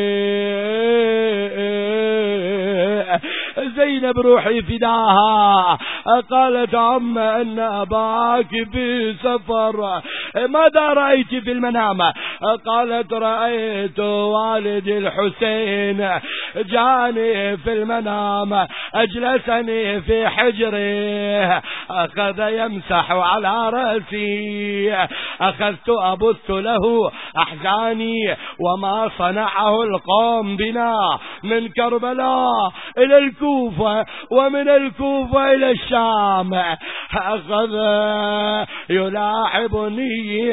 زينب روحي فداها. قالت عم أن أباك في سفر، ماذا رأيت في المنام؟ قالت رأيت والدي الحسين جاني في المنام أجلسني في حجري أخذ يمسح على رأسي، أخذت أبث له أحزاني وما صنعه القوم بنا من كربلاء إلى الكوفة ومن الكوفة إلى الشام. أخذ يلاعبني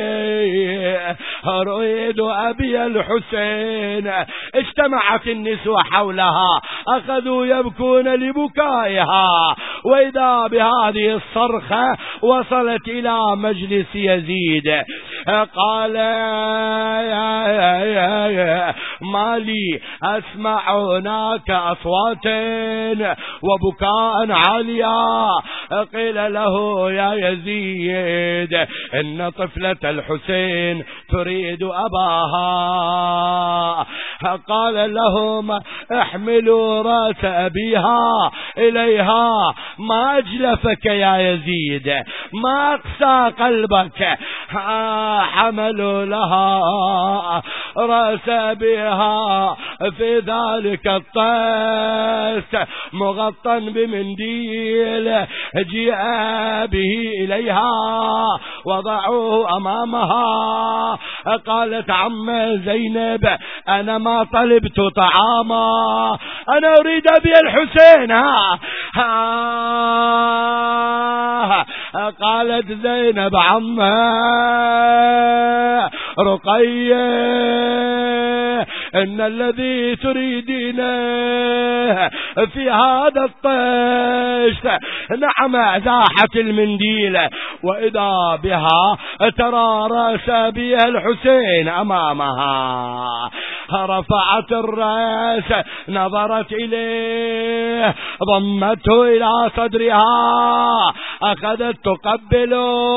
أريد أبي الحسين. اجتمعت النسوة حولها أخذوا يبكون لبكائها، وإذا بهذه الصرخة وصلت إلى مجلس يزيد. قال يا يا يا يا ما لي أسمع هناك أصواتين وبكاء عاليا. قيل له يا يزيد إن طفلة الحسين تريد أباها. قال لهم احملوا رأس أبيها إليها. ما أجلفك يا يزيد، ما أقسى قلبك. حملوا لها رأس أبيها في ذلك الطيس مغطى بمنديل، جيء به إليها وضعوه أمامها. قالت عم زينب أنا ما طلبت طعاما، أنا أريد أبي الحسين. قالت زينب عم رقية إن الذي تريدينه في هذا الطيش. نعم زاحت المنديل وإذا بها ترى رأس أبيها الحسين أمامها. رفعت الرأس نظرت إليه ضمته إلى صدرها أخذت تقبله.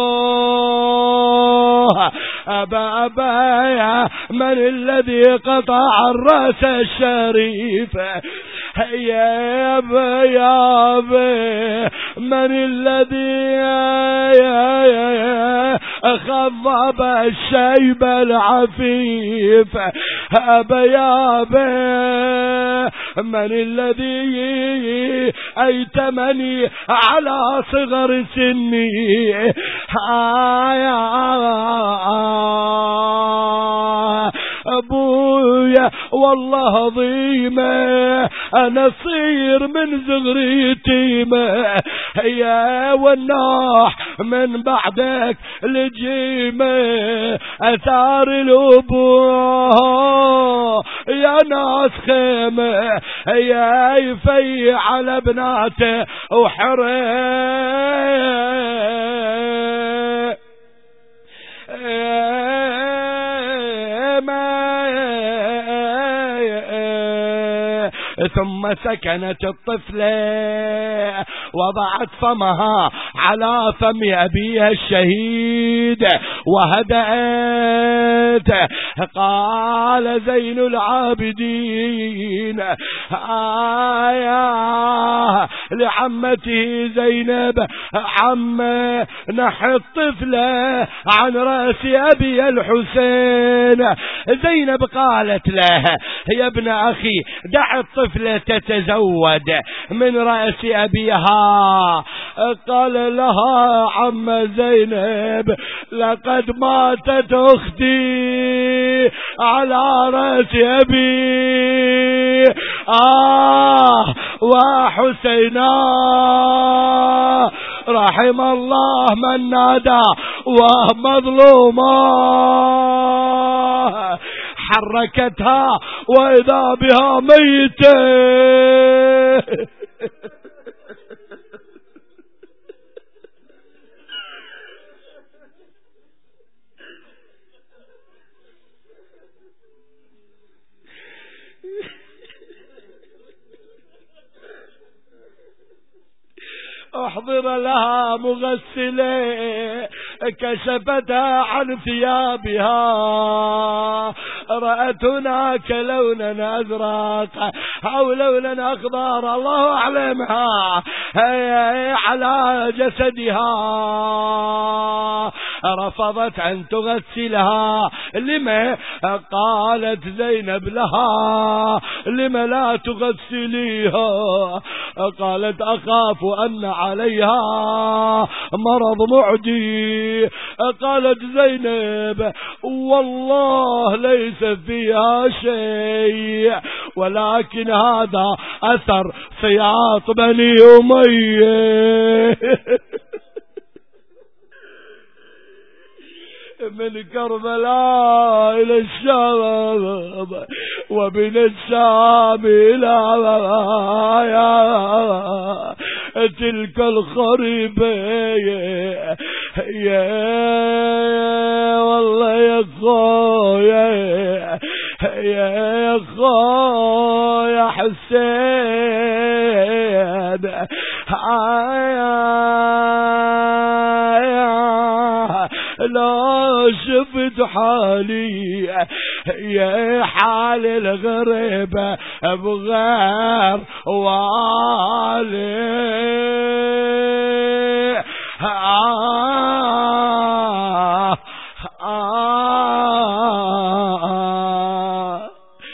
أبا أبا يا من الذي قطع الرأس الشريف؟ يا أبا يا أبا من الذي خضب الشيب العفيف؟ أبا يا أبا من الذي أيتمني على صغر سني؟ أبويا والله ضيمة أنا صير من صغري يتيمة، يا والناح من بعدك لجيمة أثار الأبوه يا ناس خيمة، يا يفي على بناته وحرم ثم سكنت الطفلة وضعت فمها على فم أبيها الشهيد وهدأت. قال زين العابدين آية لعمته زينب عم نحي الطفلة عن رأس أبي الحسين. زينب قالت له يا ابن أخي دع الطفلة تتزود من رأس أبيها. قال لها عم زينب لقد ماتت أختي على رأس أبي. آه وحسينا رحم الله من نادى ومظلوما حركتها وإذا بها ميتة. احضر لها مغسلة كشفتها عن ثيابها رأت هناك لونا أزرق أو لونا أخضر الله أعلمها على جسدها. رفضت أن تغسلها. لما؟ قالت زينب لها لما لا تغسليها؟ قالت أخاف أن عليها مرض معدي. قالت زينب والله ليس فيها شيء ولكن هذا أثر سياط بني أمية. من كربلاء إلى الشام ومن الشام إلى تلك الخريبة. يا والله يا خويا يا خويا حسين لا شفت حالي يا حال الغريبة بغير والي. آه آه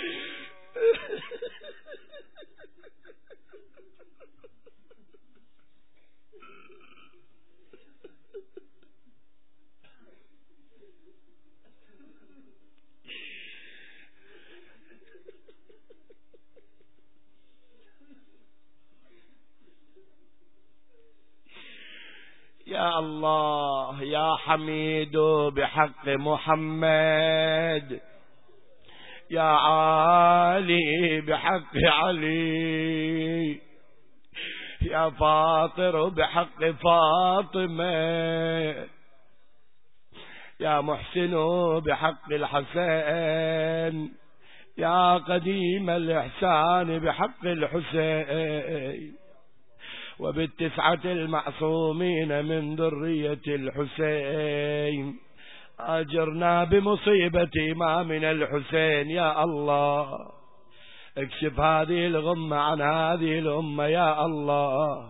يا الله يا حميد بحق محمد، يا عالي بحق علي، يا فاطر بحق فاطمة، يا محسن بحق الحسن، يا قديم الإحسان بحق الحسين وبالتسعة المعصومين من ذرية الحسين، أجرنا بمصيبة إمامنا الحسين يا الله. اكشف هذه الغمة عن هذه الأمة يا الله.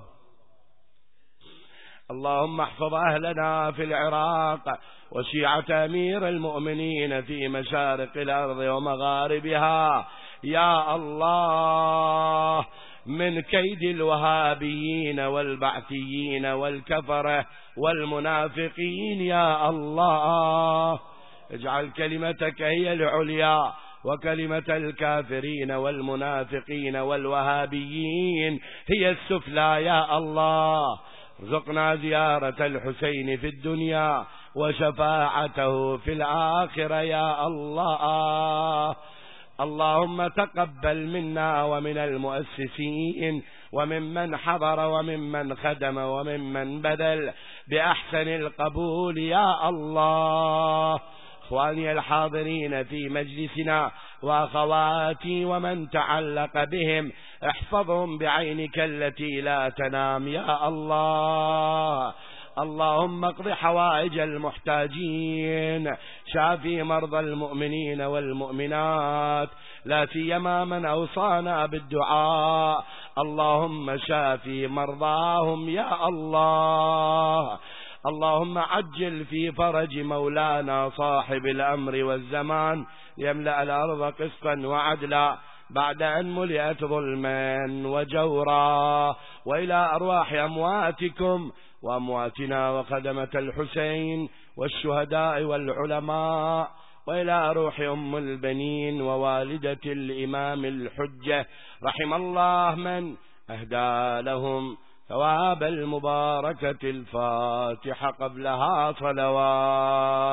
اللهم احفظ أهلنا في العراق وشيعة أمير المؤمنين في مشارق الأرض ومغاربها يا الله، من كيد الوهابيين والبعثيين والكفرة والمنافقين يا الله. اجعل كلمتك هي العليا وكلمة الكافرين والمنافقين والوهابيين هي السفلى يا الله. ارزقنا زيارة الحسين في الدنيا وشفاعته في الآخرة يا الله. اللهم تقبل منا ومن المؤسسين وممن حضر وممن خدم وممن بذل بأحسن القبول يا الله. إخواني الحاضرين في مجلسنا وأخواتي ومن تعلق بهم احفظهم بعينك التي لا تنام يا الله. اللهم اقض حوائج المحتاجين، شافي مرضى المؤمنين والمؤمنات، لا سيما من أوصانا بالدعاء. اللهم شافي مرضاهم يا الله. اللهم عجل في فرج مولانا صاحب الأمر والزمان ليملأ الأرض قسطا وعدلا بعد أن ملئت ظلما وجورا. وإلى أرواح أمواتكم وأمواتنا وخدمة الحسين والشهداء والعلماء، وإلى روح أم البنين ووالدة الإمام الحجة، رحم الله من أهدى لهم ثواب المباركة الفاتحة قبلها صلوات.